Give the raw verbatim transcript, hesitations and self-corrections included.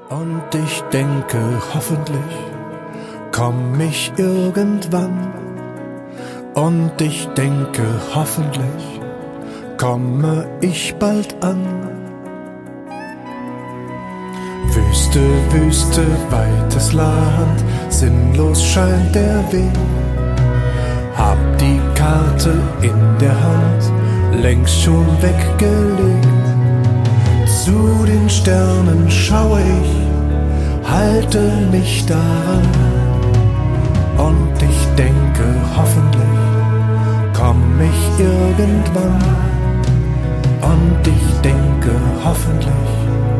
Und ich denke, hoffentlich komm ich irgendwann. Und ich denke, hoffentlich komme ich bald an. Wüste, Wüste, weites Land, sinnlos scheint der Weg. Hab die Karte in der Hand, längst schon weggelegt. Zu den Sternen schaue ich, halte mich daran. Und ich denke, hoffentlich komm ich irgendwann. Und ich denke, hoffentlich